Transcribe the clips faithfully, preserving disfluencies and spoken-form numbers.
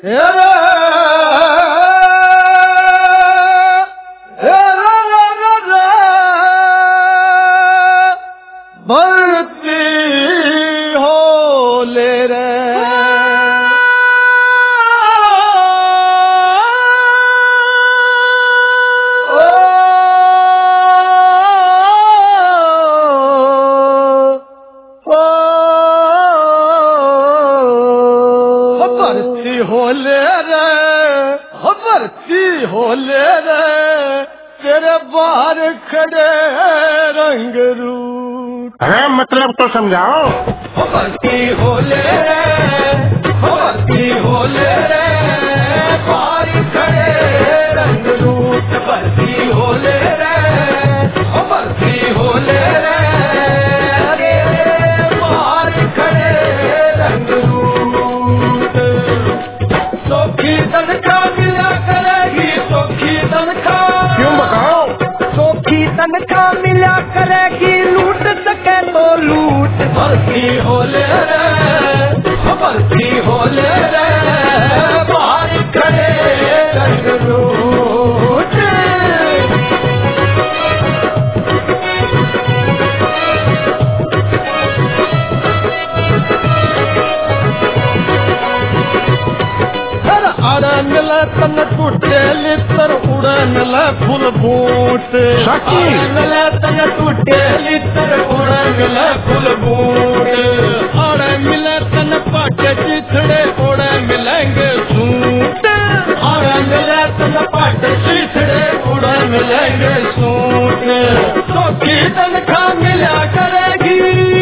भरती हो ले रे हो ले रे तेरे बाहर खड़े रंग रूप। अरे मतलब तो समझाओ। भर्ती हो ले रे भर्ती हो ले रे बाहर खड़े रंग रूप। भर्ती हो ले रे भर्ती हो ले रे बाहर खड़े रंग रूप। सौखी तनखा मिला करेगी सौखी तनखा। क्यों बताओ? सौखी तनखा मिला करेगी लूट सके तो लूट। भर्ती हो ले रे भर्ती हो ले रे बाहर खड़े रंग रूट। मिला तन टूटे लितर उड़े मिला फूल बूट। मिला तन टूटे लितर उड़े मिला फूल बूट। अड़े मिला तन पाटे चिथड़े उड़े मिलेंगे सूट। अड़े मिला तन पाटे चिथड़े उड़े मिलेंगे सूट। सौखी तनखा मिला करेगी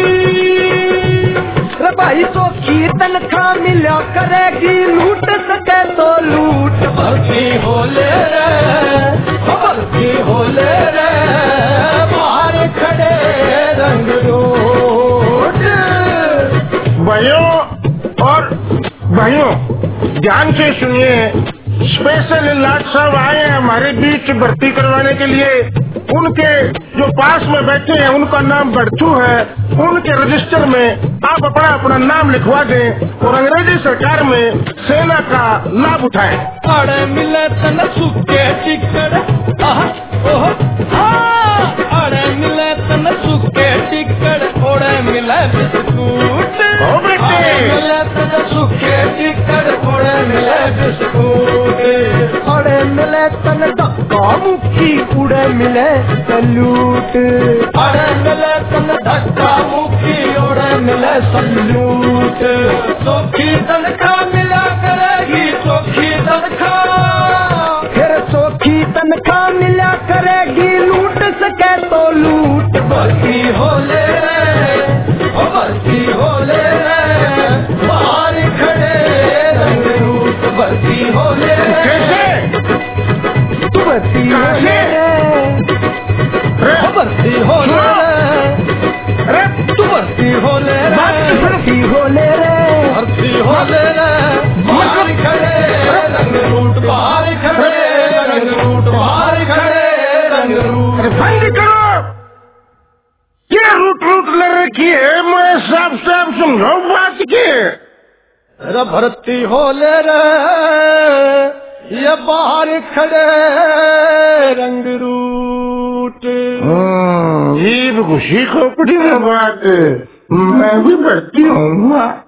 रे भाई सौखी तनखा मिला करेगी लूट सके तो लूट। भर्ती हो ले रे भर्ती हो ले रे बाहर खड़े रंग रूट। भाइयों और भाइयों ध्यान से सुनिए। स्पेशल लाट साहब आए हैं हमारे बीच भर्ती करवाने के लिए। उनके जो पास में बैठे हैं उनका नाम बड़चू है। उनके रजिस्टर में आप अपना अपना नाम लिखवा दें और अंग्रेजी सरकार में सेना का लाभ उठाएं। अड़े मिले तन सुखे टिकट अड़े मिले तन सुखे टिकट ओड़े मिले बिस्कुट। मिले तन सुखे टिकट ओड़े मिले बिस्कुट। अड़े मिले तन धक्का मुक्की उड़े मिले सल्यूट। अड़े मिले तन धक्का मुक्की उड़े मिले सल्यूट। सौखी तनखा मिला करेगी सौखी तनखा। फिर सौखी तनखा मिला करेगी लूट सके तो लूट। भर्ती हो ले रे भर्ती हो ले रे बाहर खड़े रंग रूप। भर्ती हो ले रे तू भर्ती हो ले भर्ती हो ले रे तू भर्ती हो ले भर्ती हो ले रे भर्ती हो ले रे बाहर खड़े रंग रूट। बाहर खड़े रंग रूट बाहर खड़े रंग रूट। बंद करो ये रूट रूट ले रखी है। मैं साफ साफ समझाओ बात की। रे भर्ती हो ले रे ये बाहर खड़े रंग रूट। ये भी खुशी खोपड़ी में बात मैं भी भर्ती होऊंगा।